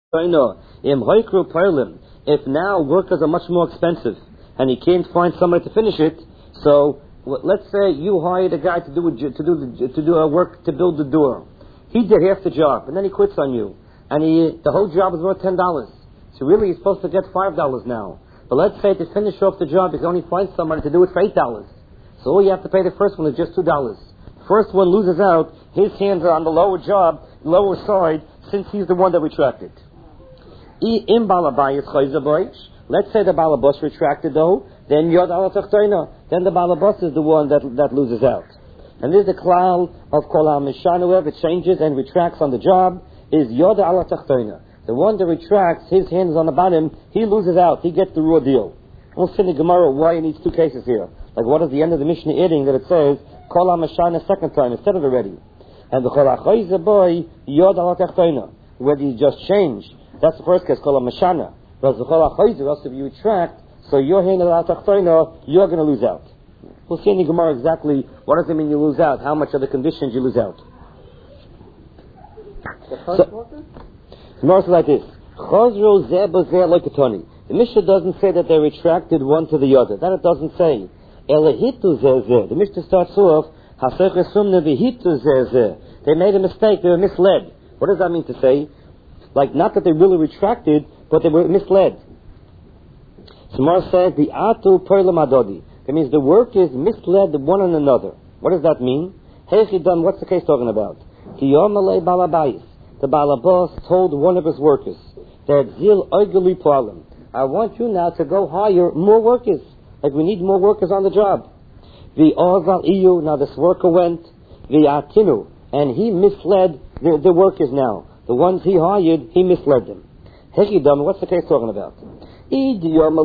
If now workers are much more expensive and he can't find somebody to finish it, so let's say you hired a guy to do a work to build the door. He did half the job and then he quits on you, and the whole job is worth $10. So really he's supposed to get $5 now. But let's say to finish off the job, you can only find somebody to do it for $8. So all you have to pay the first one is just $2. The first one loses out. His hands are on the lower side, since he's the one that retracted. Let's say the balabas retracted though, then the balabas is the one that loses out. And this is the klal of kol ha-mishana. Whoever changes and retracts on the job is yoda ala tachtoina. The one that retracts, his hand is on the bottom, he loses out, he gets the raw deal. We'll see in the Gemara why he needs two cases here. Like what is the end of the Mishnah adding that it says kol ha-mishana second time instead of already. And the kol ha-chayze boy yoda ala tachtoina. Whether you just change, that's the first case, kol ha-mishana. But the kol ha-chayze, else if you retract, so your hand ala tachtoina, you're going to lose out. We'll see in the Gemara exactly what does it mean you lose out, how much of the conditions you lose out. The Gemara says like this: the Mishnah doesn't say that they retracted one to the other. That it doesn't say. The Mishnah starts off, they made a mistake, they were misled. What does that mean to say? Like, not that they really retracted, but they were misled. So Gemara says, the atu perlam adodi. That means the workers misled one another. What does that mean? What's the case talking about? The balabas told one of his workers that I want you now to go hire more workers. Like we need more workers on the job. Now this worker went and he misled the workers now. The ones he hired, he misled them. What's the case talking about? If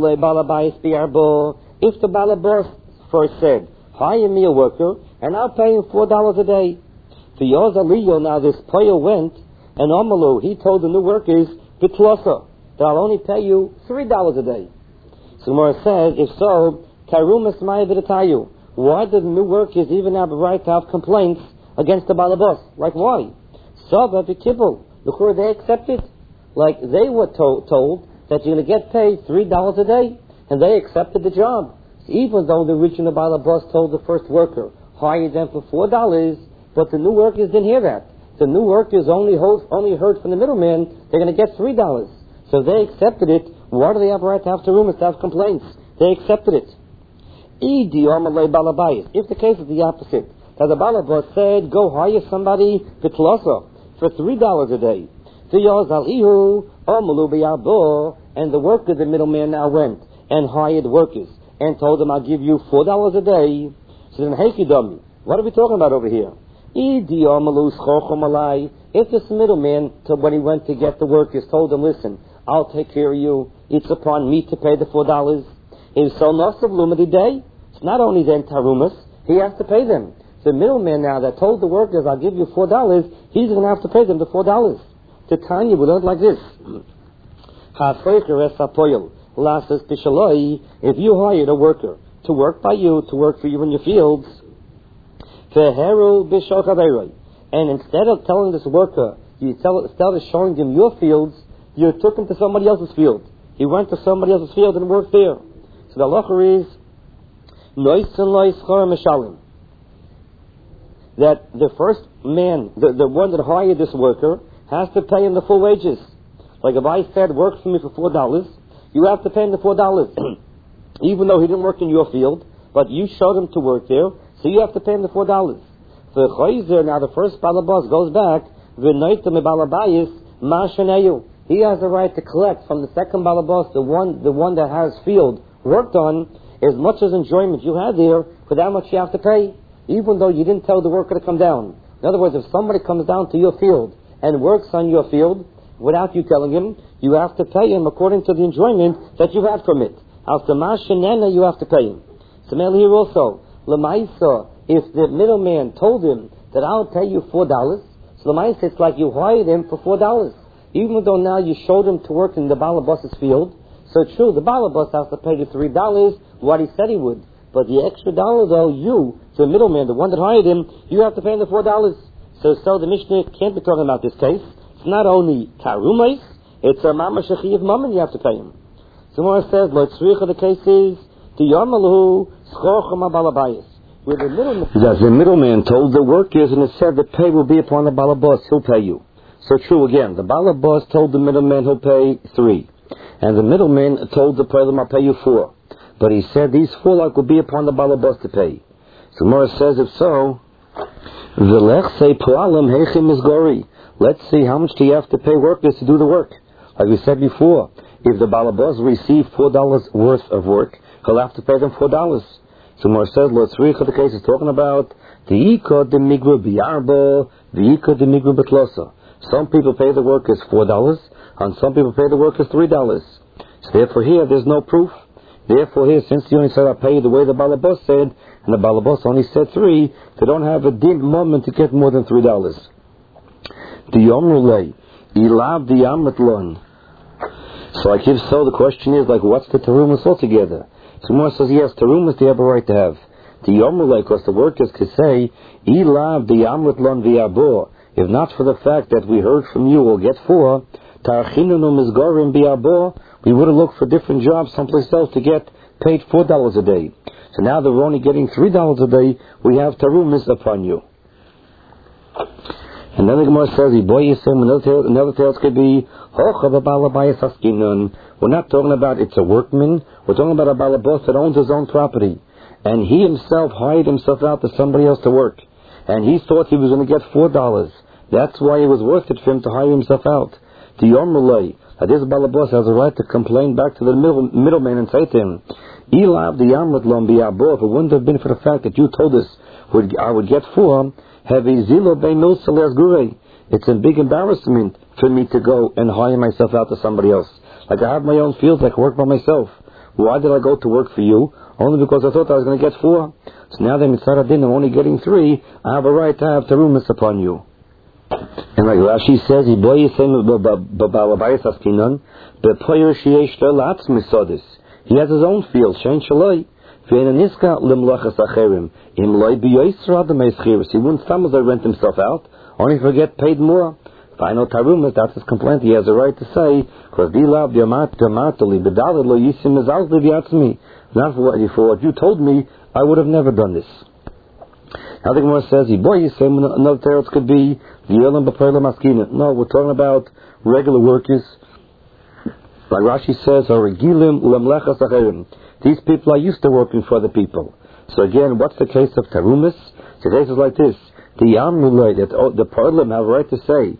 the balabas first said, hire me a worker and I'll pay him $4 a day. Now this player went and Amalu, he told the new workers, Bitlasa, that I'll only pay you $3 a day. So Gemara says, if so, Karumas Maya Vidatayu. Why did the new workers even have a right to have complaints against the balabas? Like why? Sava Vikibul. Look where they accepted. Like they were told that you're going to get paid $3 a day, and they accepted the job. So even though the original balabas told the first worker, hire them for $4, but the new workers didn't hear that. The new workers only heard from the middleman, they're going to get $3. So they accepted it. Why do they have a right to have terumas, to have complaints? They accepted it. If the case is the opposite, that the balabas said, go hire somebody for $3 a day. And the worker, the middleman now went and hired workers and told them, I'll give you $4 a day. So then, what are we talking about over here? If this middleman, when he went to get the workers, told them, listen, I'll take care of you, it's upon me to pay the $4. If so, it's not only then tarumas, he has to pay them. The middleman now that told the workers, I'll give you $4, he's going to have to pay them the $4. To Tanya, we learned like this. If you hired a worker to work by you, to work for you in your fields, and instead of telling this worker, instead of showing him your fields, you took him to somebody else's field. He went to somebody else's field and worked there. So the halacha is that the first man, the one that hired this worker, has to pay him the full wages. Like if I said, work for me for $4, you have to pay him the $4. Even though he didn't work in your field, but you showed him to work there, so you have to pay him the $4. The chayzer, now the first balabas goes back, he has the right to collect from the second balabas, the one that has field worked on, as much as enjoyment you had there, for that much you have to pay, even though you didn't tell the worker to come down. In other words, if somebody comes down to your field and works on your field without you telling him, you have to pay him according to the enjoyment that you had from it. After Mashanena, you have to pay him. So here also, Lamaisa, if the middleman told him that I'll pay you $4, so Lamaisa, it's like you hired him for $4. Even though now you showed him to work in the balabas's field, so true, the balabas has to pay you $3, what he said he would. But the extra $1, though, you, the middleman, the one that hired him, you have to pay him the $4. So the Mishnah can't be talking about this case. It's not only tarumais, It's a mamash of mammon you have to pay him. So Gemara says, Lo tzricha, the case is, Tiyamalahu schorchem abalabayis. Where the middleman told the workers, and it said the pay will be upon the balabas, he'll pay you. So true again, the balabas told the middleman he'll pay 3. And the middleman told the Poilem, I'll pay you 4. But he said these 4 will be upon the balabas to pay. So Gemara says, if so, V'lech say po'alim heichim is gori. Let's see how much do you have to pay workers to do the work. Like we said before, if the balabas receive $4 worth of work, he'll have to pay them $4. So Gemara says, Lo tzricha, the case is talking about the ikod de migra bi'arba, the ikod de migra betlosa. Some people pay the workers $4, and some people pay the workers $3. So therefore here, there's no proof. Therefore here, since he only said, I'll pay you the way the balabas said, and the balabas only said 3, they don't have a din moment to get more than $3. The yomrulei, ilav the yamatlon. So like if so, the question is, like, what's the terumas altogether? So Gemara says, yes, terumas they have a right to have. The yomrulei, because the workers could say, ilav the yamatlon v'yabor. If not for the fact that we heard from you, we'll get 4. Tarchinunu mizgorim b'yabor. We would have looked for different jobs someplace else to get paid $4 a day. So now that we're only getting $3 a day, we have terumas upon you. And then the Gemara says, another tales could be, we're not talking about it's a workman, we're talking about a balabas that owns his own property. And he himself hired himself out to somebody else to work. And he thought he was going to get $4. That's why it was worth it for him to hire himself out. The Yomrulay, that this balabas has a right to complain back to the middleman and say to him, Ilav the Yamratlon biyabor, if it wouldn't have been for the fact that you told us I would get 4, have a zilo beino sales gure. It's a big embarrassment for me to go and hire myself out to somebody else. Like I have my own fields, I can work by myself. Why did I go to work for you? Only because I thought I was going to get 4. So now that Mitzvah Din, I'm only getting 3, I have a right to have terumas upon you. And like Rashi says, he has his own field. He wouldn't stumble rent himself out, only to get paid more. Final tarumas, that's his complaint. He has a right to say, because not for what you told me, I would have never done this. Now the Gemara says, another teretz could be, no, we're talking about regular workers. Like Rashi says, these people are used to working for other people. So again, what's the case of tarumas? The case is like this. The Yamulay, that the Parliament have a right to say,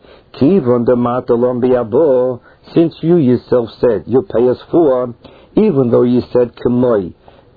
since you yourself said, you pay us 4, even though you said Kemoi,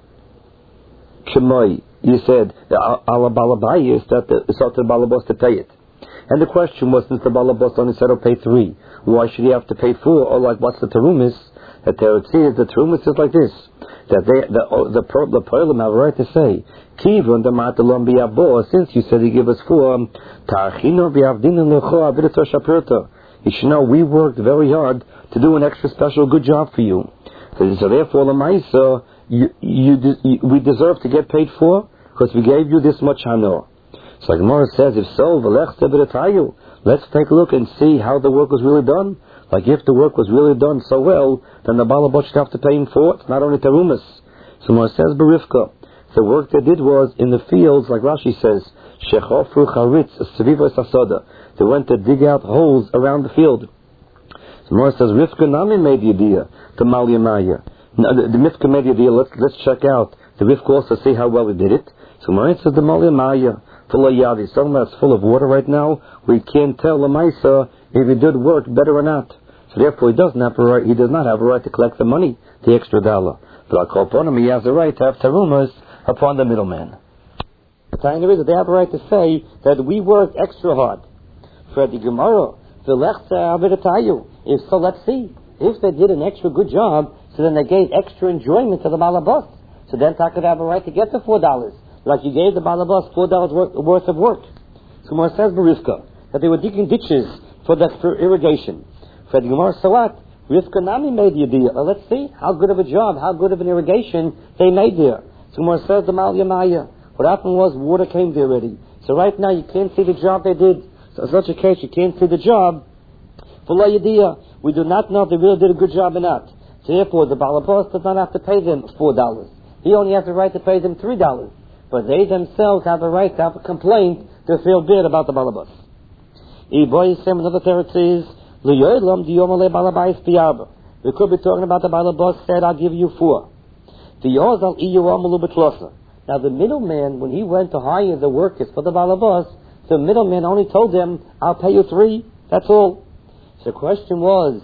you said, ala balabayis, that it's up to the balabas to pay it. And the question was, since the balabas only said, I'll pay 3, why should he have to pay 4? Or like, what's the terumis? The terumis is like this, that the Parliament have a right to say, Kivon the matalon biyabo, since you said he give us 4, tarchino biyavdina lecho avidato shapirta. You should know we worked very hard to do an extra special good job for you. So therefore, lamaisa, we deserve to get paid for because we gave you this much hanor. So like Gemara says, if so, let's take a look and see how the work was really done. Like if the work was really done so well, then the balabot should have to pay him for it, not only terumas. So Gemara says, Berifka, the work they did was in the fields, like Rashi says, shechofru charitz seviva sasoda. They went to dig out holes around the field. So Gemara says, Rivka nami made the idea to Malyamaya. The Mifka made the idea. Let's check out the Rivka also, see how well we did it. So Gemara says, the Malyamaya full of yadi, something that's full of water right now. We can't tell the Maisa if he did work better or not. So therefore, he does not have a right to collect the money, the extra dollar. But I'll call upon him. He has a right to have terumas upon the middleman. The time is that they have a right to say that we worked extra hard. For the Gemara, if so, let's see. If they did an extra good job, so then they gave extra enjoyment to the balabas. So then I could have a right to get the $4. Like you gave the balabas $4 worth of work. So Gemara says, Berifka, that they were digging ditches for irrigation. For the Gemara, so what? Rivka Nami made the idea. Let's see how good of a job, how good of an irrigation they made there. So Gemara says, the Mal Yamaya. What happened was water came there already. So right now you can't see the job they did. So in such a case you can't see the job. For La Yediyah. We do not know if they really did a good job or not. So therefore, the balabas does not have to pay them $4. He only has the right to pay them $3. But they themselves have the right to have a complaint to feel bad about the balabas. Another teretz is, we could be talking about the balabas said, I'll give you 4. Now the middleman, when he went to hire the workers for the balabas, the middleman only told them, I'll pay you 3. That's all. So the question was,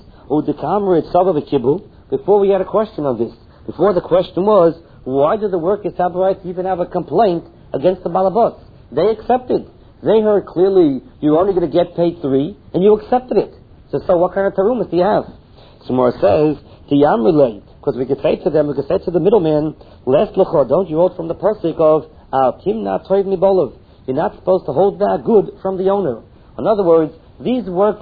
before we had a question on this, before the question was, why do the workers have the right to even have a complaint against the balabas? They accepted. They heard clearly, you're only going to get paid 3, and you accepted it. So what kind of tarumas do you have? Samar says, because we could say to them, we could say to the middleman, don't you hold from the pasuk of, you're not supposed to hold back good from the owner. In other words, these workers